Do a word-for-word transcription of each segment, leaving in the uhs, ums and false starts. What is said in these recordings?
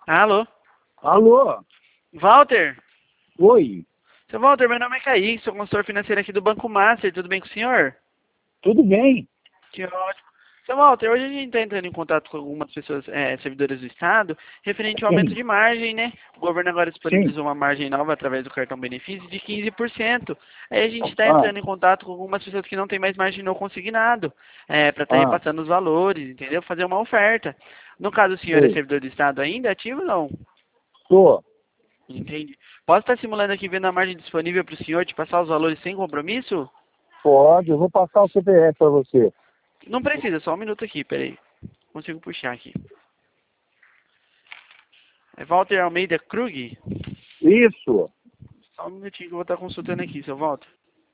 Alô? Alô? Walter? Oi, Seu Walter, meu nome é Kaique, sou consultor financeiro aqui do Banco Master, tudo bem com o senhor? tudo bem? Que ótimo. Seu Walter, hoje a gente está entrando em contato com algumas pessoas, é, servidoras do Estado, referente ao aumento Sim, de margem, né? O governo agora sim. disponibilizou uma margem nova através do cartão benefício de quinze por cento. Aí a gente está Ah, entrando em contato com algumas pessoas que não têm mais margem não consignado, é, para estar ah, repassando os valores, entendeu? Fazer uma oferta. No caso, o senhor é sei. servidor do Estado ainda, ativo ou não? Tô. Entendi. Posso estar simulando aqui vendo a margem disponível para o senhor te passar os valores sem compromisso? Pode, eu vou passar o C P F para você. Não precisa, só um minuto aqui, peraí. Consigo puxar aqui. É Walter Almeida Krug? Isso. Só um minutinho que eu vou estar consultando aqui, seu Walter.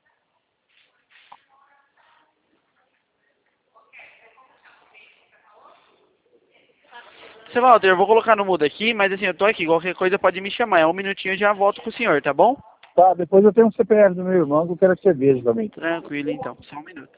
Seu Walter, eu vou colocar no mudo aqui, mas assim, eu tô aqui, qualquer coisa pode me chamar. É um minutinho e eu já volto com o senhor, tá bom? Tá, depois eu tenho um C P F do meu irmão que eu quero que você veja também. Tranquilo então, só um minuto.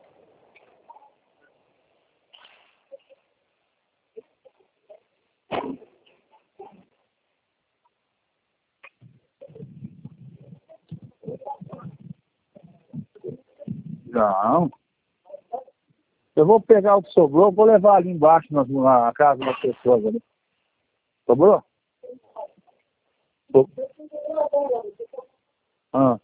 Não. Eu vou pegar o que sobrou, vou levar ali embaixo na, na casa das pessoas ali. Sobrou? So- Ah.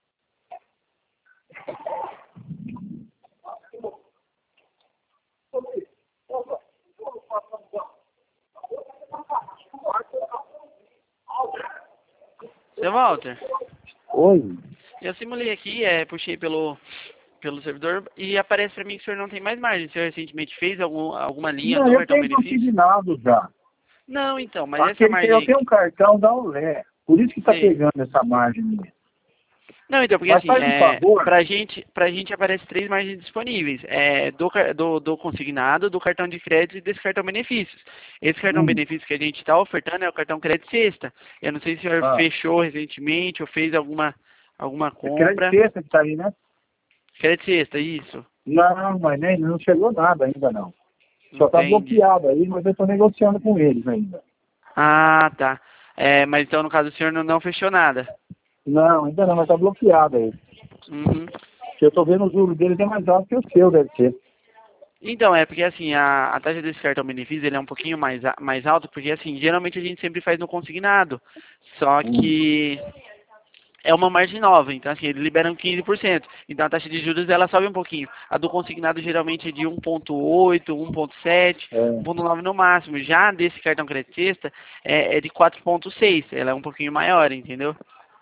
Seu Walter, Oi. eu simulei aqui, é, puxei pelo, pelo servidor e aparece pra mim que o senhor não tem mais margem. O senhor recentemente fez algum, alguma linha Não, do eu cartão tenho benefício? consignado já. Não, então, mas essa Aquele que eu margem tenho um aqui, cartão da Olé. Por isso que tá sei. pegando essa margem minha. Não, então, porque Mas assim, faz um é, favor. pra gente, pra gente aparece três margens disponíveis, é, do, car- do, do consignado, do cartão de crédito e desse cartão benefícios. Esse cartão Hum. benefício que a gente está ofertando é o cartão crédito sexta. Eu não sei se o senhor Ah. fechou recentemente ou fez alguma, alguma É crédito compra. sexta que tá aí, né? Crédito sexta, isso. Não, mas nem, não chegou nada ainda não. Só tá Entendi. bloqueado aí, mas eu tô negociando com eles ainda. Ah, tá. É, mas então no caso o senhor não, não fechou nada. Não, ainda não, mas tá bloqueado aí. Uhum. Porque eu tô vendo o juro deles é mais alto que o seu, deve ser. Então, é porque assim, a, a taxa desse cartão benefício ele é um pouquinho mais, a- mais alto, porque assim, geralmente a gente sempre faz no consignado. Só Hum. que é uma margem nova, então assim, eles liberam quinze por cento. Então a taxa de juros ela sobe um pouquinho. A do consignado geralmente é de um ponto oito, um ponto sete, É. um ponto nove no máximo. Já desse cartão crédito sexta é, é de quatro ponto seis, ela é um pouquinho maior, entendeu?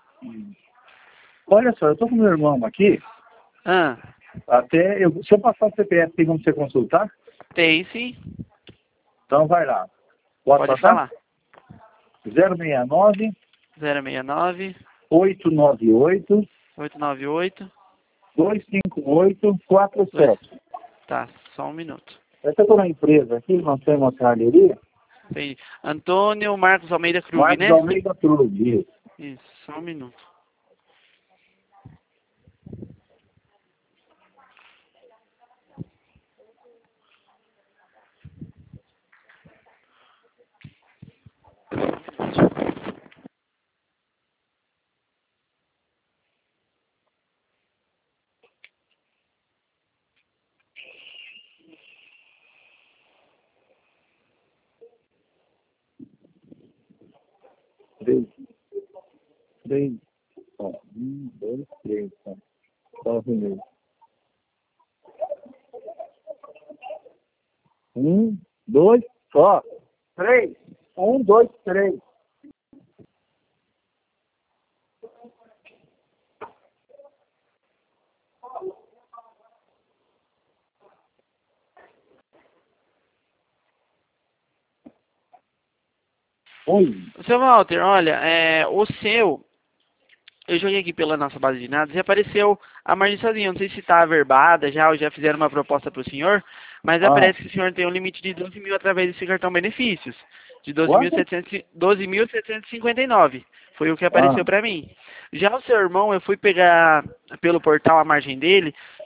Olha só, eu tô com meu irmão aqui, Ah, até, eu, se eu passar o C P F, tem como você consultar? tem sim, Então vai lá. Pode pode passar? falar. zero seis nove, zero seis nove, oito nove oito, oito nove oito, dois cinco oito, quatro dois. sete. Tá, só um minuto. Essa eu tô na empresa aqui, nós temos uma carneirinha, Entendi. Antônio Marcos Almeida Krug, Marcos né? Almeida Trug. Isso, só um minuto. Três, três, ó, um, dois, três, ó. Só primeiro. Um, dois, só. Três. Um, dois, três. Oi. Seu Walter, olha, é, o seu, eu joguei aqui pela nossa base de dados e apareceu a margem sozinha. Eu não sei se está averbada já ou já fizeram uma proposta para o senhor, mas Ah, aparece que o senhor tem um limite de doze mil através desse cartão benefícios, de quanto? doze mil setecentos e cinquenta e nove. Foi o que Ah, apareceu para mim. Já o seu irmão, eu fui pegar pelo portal a margem dele,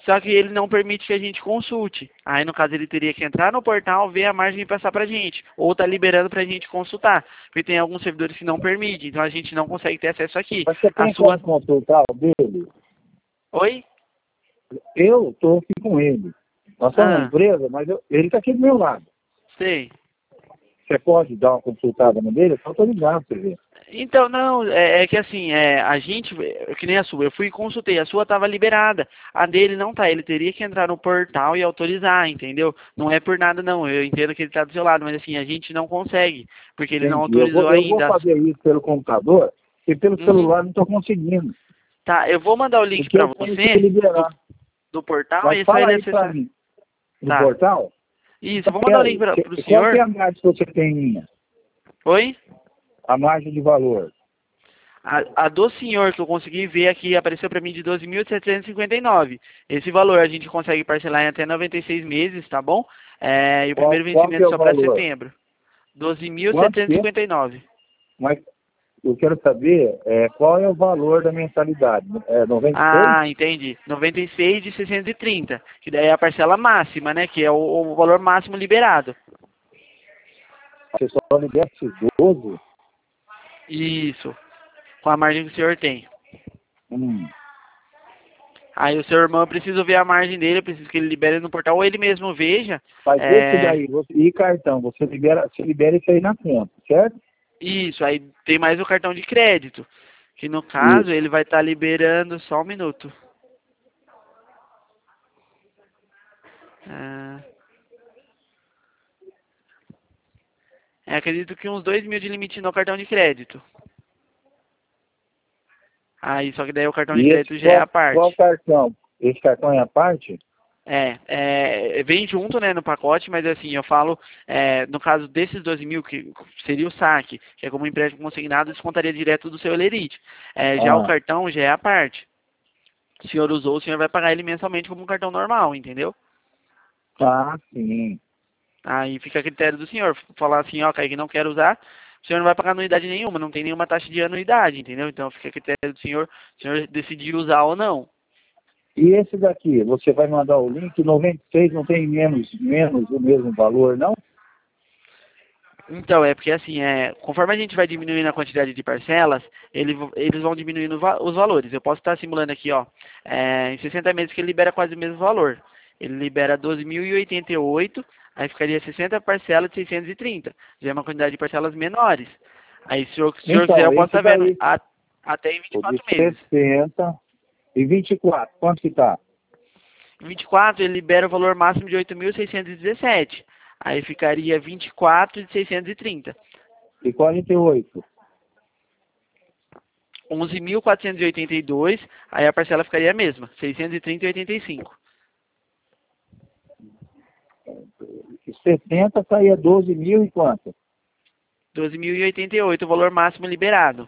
só que ele não permite que a gente consulte. Aí, no caso, ele teria que entrar no portal, ver a margem e passar pra gente. Ou tá liberando pra gente consultar. Porque tem alguns servidores que não permitem, então a gente não consegue ter acesso aqui. Mas você A tem sua... como consultar o dele? Oi? Eu estou aqui com ele. Nós somos uma Ah, empresa, mas eu- ele está aqui do meu lado. sei. Você pode dar uma consultada no dele? Eu só estou ligado para você ver. Então, não, é, é que assim, é, a gente, é, que nem a sua, eu fui e consultei, a sua estava liberada, a dele não tá, ele teria que entrar no portal e autorizar, entendeu? Não é por nada não, eu entendo que ele está do seu lado, mas assim, a gente não consegue, porque ele não Entendi. Eu autorizou vou, eu vou ainda. fazer isso pelo computador e pelo Uhum. celular não estou conseguindo. Tá, eu vou mandar o link Porque para eu tenho que você do, liberar. do portal Mas e é só fala ele aí para acessar. mim. No Tá, portal? isso, eu vou mandar o link Peraí. para o que- Qual que é senhor. a margem que você tem minha? Oi? A margem de valor. A, a do senhor que eu consegui ver aqui apareceu para mim de doze mil setecentos e cinquenta e nove. Esse valor a gente consegue parcelar em até noventa e seis meses, tá bom? É, e o Qual, primeiro qual que vencimento é é o só para valor? setembro. doze mil Quanto setecentos que e é? cinquenta e nove. Mas eu quero saber é, qual é o valor da mensalidade. É noventa e seis? Ah, entendi. noventa e seis de seiscentos e trinta, que daí é a parcela máxima, né? Que é o, o valor máximo liberado. Você só libera esses doze? Isso. Com a margem que o senhor tem. Hum. Aí o seu irmão, eu preciso ver a margem dele, eu preciso que ele libere no portal, ou ele mesmo veja. Mas esse É, daí, você, e cartão, você libera, você libera isso aí na conta, certo? isso, aí tem mais o cartão de crédito. Que no caso, Isso. ele vai estar liberando só um minuto. Ah, é, acredito que uns dois mil de limite no cartão de crédito. Aí, só que daí o cartão de E esse, crédito já é a qual, qual parte. cartão? Esse cartão é a parte? É, é, vem junto, né, no pacote, mas assim, eu falo, é, no caso desses doze mil, que seria o saque, que é como empréstimo consignado, descontaria direto do seu Elerite. É, já o Ah, cartão já é a parte. Se o senhor usou, o senhor vai pagar ele mensalmente como um cartão normal, entendeu? ah, sim. Aí fica a critério do senhor. Falar assim, ó, Kaique, não quero usar, o senhor não vai pagar anuidade nenhuma, não tem nenhuma taxa de anuidade, entendeu? Então fica a critério do senhor, o senhor decidir usar ou não. E esse daqui, você vai mandar o link, noventa e seis não tem menos, menos o mesmo valor, não? Então, é porque assim, é, conforme a gente vai diminuindo a quantidade de parcelas, ele, eles vão diminuindo va- os valores. Eu posso estar simulando aqui, ó, é, em sessenta meses que ele libera quase o mesmo valor. Ele libera doze mil e oitenta e oito, aí ficaria sessenta parcelas de seiscentos e trinta. Já é uma quantidade de parcelas menores. Aí, se o senhor, se o senhor quiser, Então, eu posso esse estar vendo daí, a- até em vinte e o de quatro meses. sessenta e vinte e quatro, quanto que tá? Em vinte e quatro, ele libera o valor máximo de oito mil seiscentos e dezessete. Aí ficaria vinte e quatro de seiscentos e trinta. E quarenta e oito? onze mil quatrocentos e oitenta e dois, aí a parcela ficaria a mesma, seiscentos e trinta e oitenta e cinco. E sessenta saía doze mil e quanto? doze mil e oitenta e oito, o valor máximo liberado.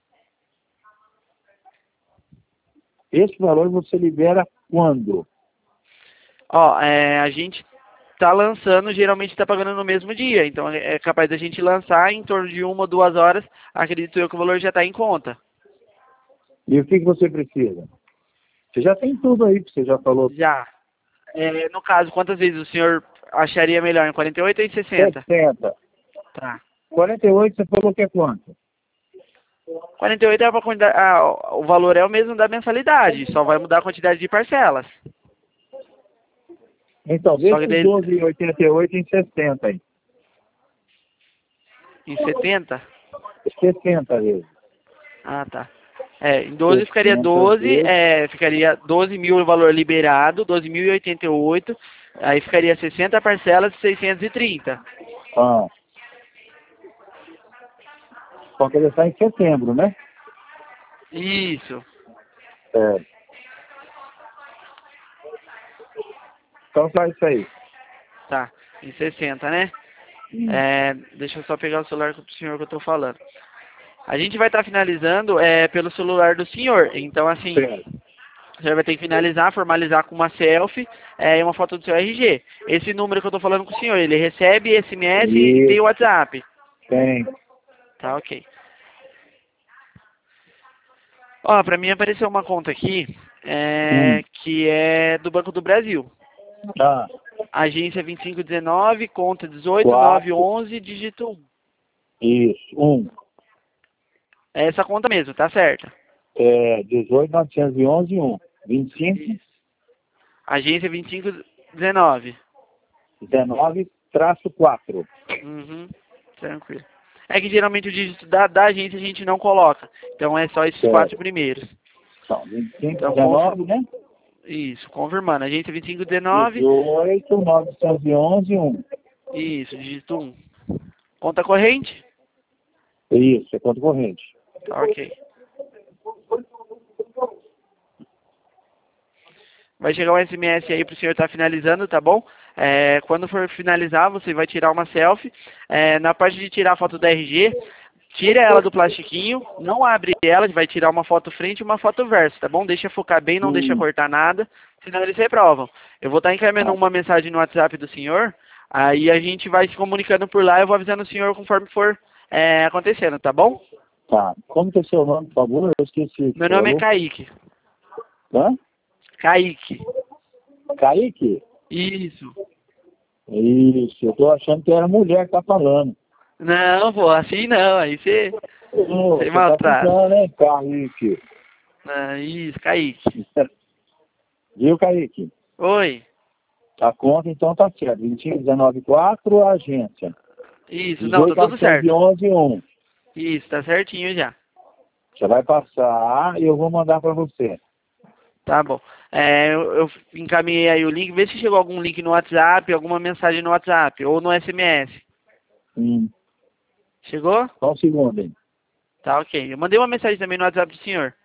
Esse valor você libera quando? Ó, é, a gente tá lançando, geralmente está pagando no mesmo dia, então é capaz da gente lançar em torno de uma ou duas horas, acredito eu que o valor já está em conta. E o que, que você precisa? Você já tem tudo aí, que você já falou. Já. É, no caso, quantas vezes o senhor acharia melhor, em quarenta e oito ou em sessenta? sessenta. Tá. quarenta e oito você falou que é quanto? quarenta e oito é a quantidade, ah, o valor é o mesmo da mensalidade, só vai mudar a quantidade de parcelas. Então, Só deixa que os daí, doze e oitenta e oito em sessenta aí. em setenta? sessenta vezes. Ah, tá. É, em doze ficaria sessenta doze, vezes. é, ficaria doze mil o valor liberado, doze mil e oitenta e oito, aí ficaria sessenta parcelas de seiscentos e trinta. Ah. Só que ele está em setembro, né? Isso. É. Então faz isso aí. Tá, em sessenta, né? Hum. É, deixa eu só pegar o celular do senhor que eu tô falando. A gente vai estar finalizando é, pelo celular do senhor, então assim, Certo. o senhor vai ter que finalizar, formalizar com uma selfie é, e uma foto do seu R G. Esse número que eu tô falando com o senhor, ele recebe S M S e tem Isso. WhatsApp. Tem. Tá, ok. Ó, pra mim apareceu uma conta aqui, é, Hum. que é do Banco do Brasil. Tá. Agência vinte e cinco dezenove, conta dezoito Quatro. nove onze, dígito um. Isso. Um. É essa conta mesmo, tá certa. É dezoito, novecentos e onze, um. vinte e cinco, Agência vinte e cinco dezenove. dezenove, traço quatro. Uhum, tranquilo. É que geralmente o dígito da, da agência a gente não coloca. Então é só esses Certo. quatro primeiros. Então, vinte e cinco, Então, dezenove, né? Isso, confirmando. Agência vinte e cinco dezenove. dezoito, novecentos e onze, um. Isso, dígito um. Conta corrente? Isso, é conta corrente. Tá, ok. Vai chegar um S M S aí pro senhor estar finalizando, tá bom? É, quando for finalizar, você vai tirar uma selfie. É, na parte de tirar a foto da R G, tira ela do plastiquinho, não abre ela, vai tirar uma foto frente e uma foto verso, tá bom? Deixa focar bem, não Hum. deixa cortar nada, senão eles reprovam. Eu vou estar encaminhando Tá. uma mensagem no WhatsApp do senhor, aí a gente vai se comunicando por lá, eu vou avisando o senhor conforme for é, acontecendo, tá bom? Tá. Como que é seu nome, por favor? Eu esqueci. Meu nome é Falou? Kaique. Hã? Kaique. Kaique? Isso. Isso, eu tô achando que era mulher que tá falando. Não, pô, assim não, aí você... Ô, Você você tá maltrata. ficando, hein, Kaique? Ah, isso, Kaique. Viu, Kaique? Oi. A conta então tá certa. vinte e cinco, dezenove, quatro, a agência. Isso, não, tá dezoito, tudo certo. novecentos e onze, um. Isso, tá certinho já. Você vai passar e eu vou mandar pra você. Tá bom. É, eu, eu encaminhei aí o link, vê se chegou algum link no WhatsApp, alguma mensagem no WhatsApp, ou no S M S. Hum. Chegou? Só um segundo aí. Tá, ok. Eu mandei uma mensagem também no WhatsApp do senhor.